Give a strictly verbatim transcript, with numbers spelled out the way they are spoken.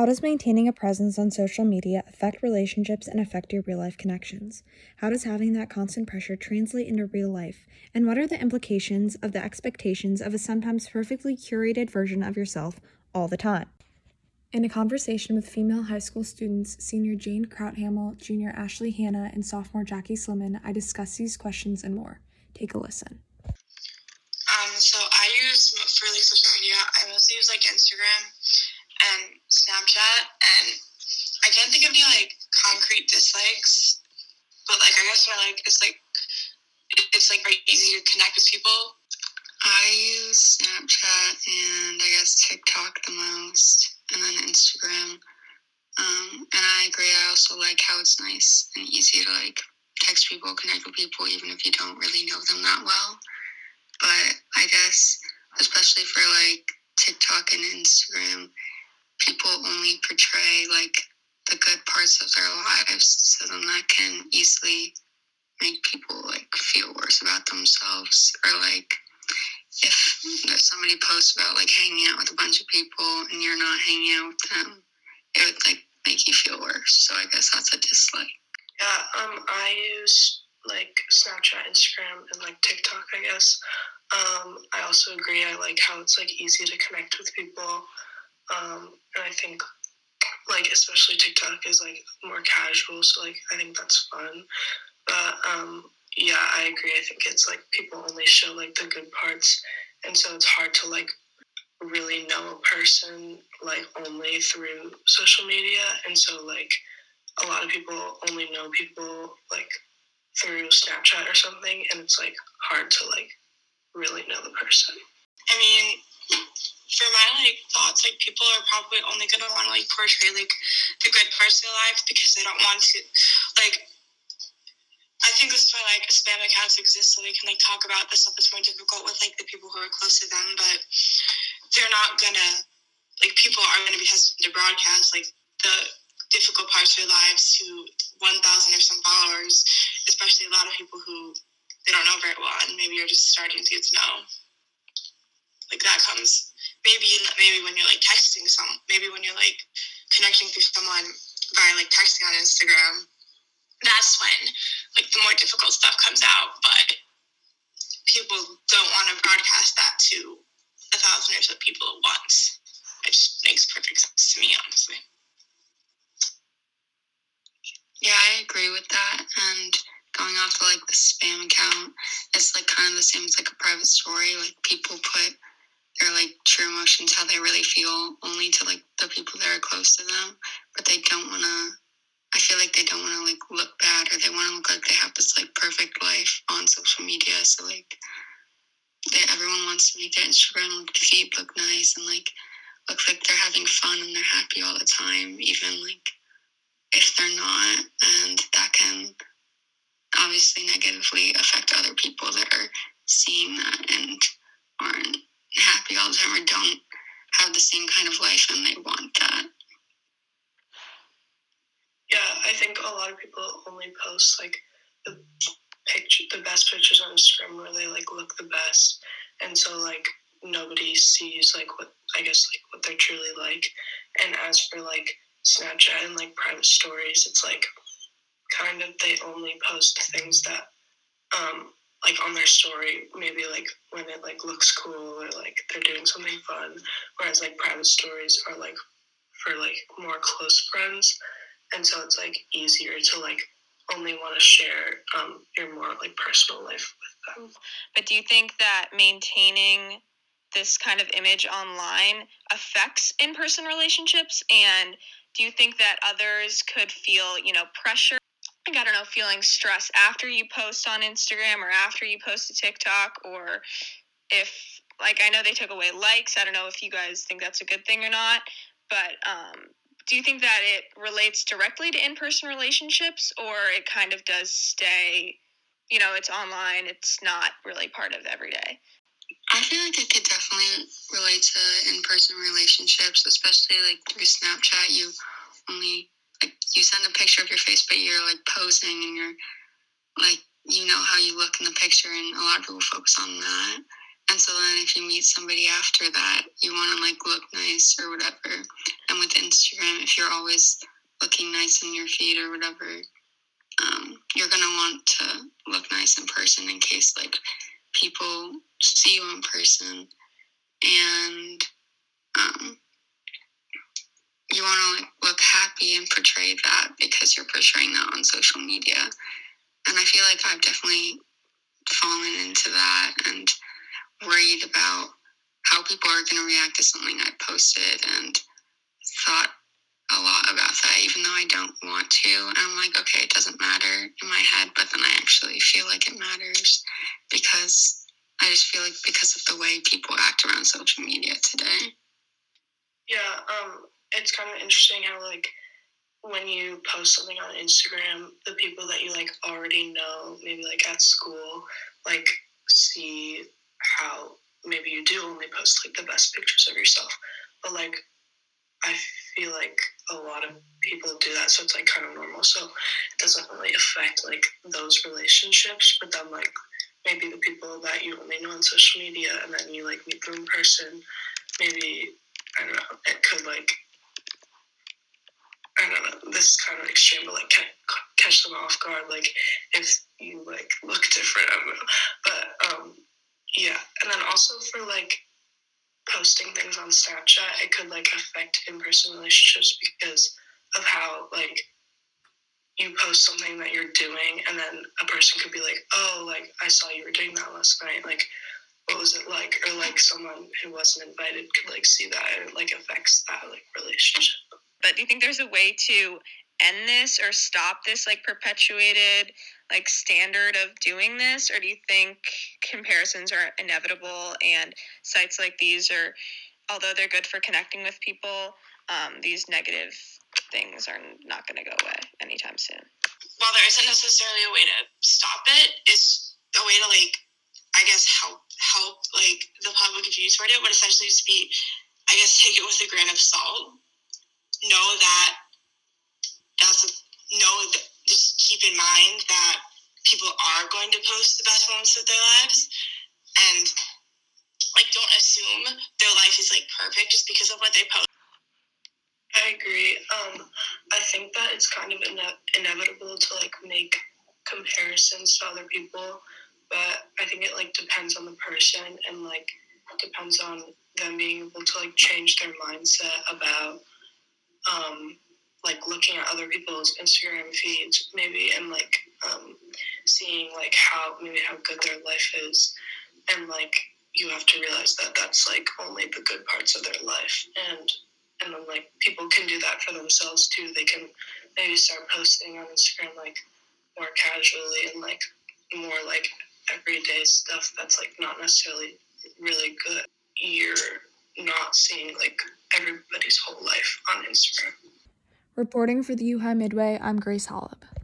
How does maintaining a presence on social media affect relationships and affect your real-life connections? How does having that constant pressure translate into real life? And what are the implications of the expectations of a sometimes perfectly curated version of yourself all the time? In a conversation with female high school students, senior Jane Krauthamel, junior Ashley Hanna, and sophomore Jackie Slimman, I discuss these questions and more. Take a listen. Um, so I use, for like social media, I mostly use like Instagram and Snapchat, and I can't think of any like concrete dislikes, but like I guess my like it's like it's like very easy to connect with people. I use Snapchat and I guess TikTok the most, and then Instagram. Um, and I agree. I also like how it's nice and easy to like text people, connect with people, even if you don't really know them that well. But I guess especially for like TikTok and Instagram, people only portray like the good parts of their lives, so then that can easily make people like feel worse about themselves. Or like if somebody posts about like hanging out with a bunch of people and you're not hanging out with them, it would like make you feel worse. So I guess that's a dislike. Yeah, um, I use like Snapchat, Instagram, and like TikTok, I guess. Um, I also agree. I like how it's like easy to connect with people. Um, and I think like especially TikTok is like more casual, so like I think that's fun. But um, yeah, I agree. I think it's like people only show like the good parts, and so it's hard to like really know a person like only through social media. And so like a lot of people only know people like through Snapchat or something, and it's like hard to like really know the person. I mean, for my like thoughts, like people are probably only gonna want to like portray like the good parts of their life because they don't want to like. I think this is why like spam accounts exist, so they can like talk about the stuff that's more difficult with like the people who are close to them, but they're not gonna like people are gonna be hesitant to broadcast like the difficult parts of their lives to one thousand or some followers, especially a lot of people who they don't know very well and maybe are just starting to get to know. Like that comes maybe maybe when you're like texting some, maybe when you're like connecting through someone by like texting on Instagram. That's when like the more difficult stuff comes out, but people don't want to broadcast that to a thousand or so people at once, which makes perfect sense to me, honestly. Yeah, I agree with that. And going off of like the spam account, it's like kind of the same as like a private story. Like people put their like true emotions, how they really feel, only to like the people that are close to them, but they don't want to. I feel like they don't want to like look bad, or they want to look like they have this like perfect life on social media. So like, they, everyone wants to make their Instagram look feed look nice and like look like they're having fun and they're happy all the time, even like if they're not. And that can obviously negatively affect other people that are seeing that and aren't happy all the time or don't have the same kind of life and they want that. Yeah, I think a lot of people only post like the picture, the best pictures on Instagram where they like look the best, and so like nobody sees like what I guess like what they're truly like. And as for like Snapchat and like private stories, it's like kind of they only post things that um like on their story, maybe like when it like looks cool or like they're doing something fun, whereas like private stories are like for like more close friends. And so it's like easier to like only want to share um, your more like personal life with them. But do you think that maintaining this kind of image online affects in-person relationships? And do you think that others could feel, you know, pressure? Like, I don't know, feeling stress after you post on Instagram or after you post to TikTok, or if, like, I know they took away likes. I don't know if you guys think that's a good thing or not, but um, do you think that it relates directly to in-person relationships, or it kind of does stay, you know, it's online, it's not really part of everyday? I feel like it could definitely relate to in-person relationships, especially like through Snapchat. You only, like, you send a picture of your face, but you're like posing and you're like, you know how you look in the picture, and a lot of people focus on that. And so then if you meet somebody after that, you want to like look nice or whatever. And with Instagram, if you're always looking nice in your feed or whatever, um, you're going to want to look nice in person in case like people see you in person. And um, you want to like look happy and portray that because you're portraying that on social media. And I feel like I've definitely fallen into that and worried about how people are going to react to something I posted, and thought a lot about that, even though I don't want to. And I'm like, okay, it doesn't matter in my head, but then I actually feel like it matters because I just feel like because of the way people act around social media today. Yeah, um, it's kind of interesting how, like, when you post something on Instagram, the people that you, like, already know, maybe, like, at school, like, see how maybe you do only post, like, the best pictures of yourself. But, like, I feel like a lot of people do that, so it's, like, kind of normal. So it doesn't really affect, like, those relationships. But then, like, maybe the people that you only know on social media and then you, like, meet them in person, maybe, I don't know, it could, like, I don't know, this is kind of extreme, but, like, catch them off guard, like, if you, like, look different, I don't know. But, um, yeah. And then also for, like, posting things on Snapchat, it could, like, affect in-person relationships because of how, like, you post something that you're doing, and then a person could be like, oh, like, I saw you were doing that last night, like, what was it like? Or, like, someone who wasn't invited could, like, see that, and it, like, affects that, like, relationship. But do you think there's a way to end this or stop this, like, perpetuated, like, standard of doing this? Or do you think comparisons are inevitable and sites like these are, although they're good for connecting with people, um, these negative things are not going to go away anytime soon? While there isn't necessarily a way to stop it, it's a way to, like, I guess help help like the public view toward it would essentially just be, I guess, take it with a grain of salt. Know that that's a, know that just keep in mind that people are going to post the best moments of their lives, and like don't assume their life is like perfect just because of what they post. I agree. Um, I think that it's kind of ine- inevitable to like make comparisons to other people, but I think it like depends on the person and like depends on them being able to like change their mindset about um, like looking at other people's Instagram feeds maybe and like um, seeing like how maybe how good their life is, and like you have to realize that that's like only the good parts of their life, and and then like people can do that for themselves too. They can maybe start posting on Instagram like more casually and like more like everyday stuff that's like not necessarily really good. You're not seeing like everybody's whole life on Instagram. Reporting for the U High Midway, I'm Grace Hollop.